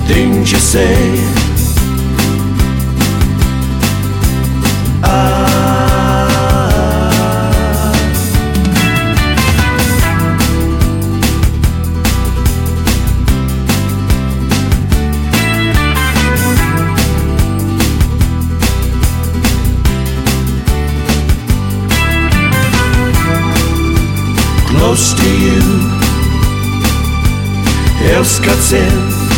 things you say. Close to you, else cuts in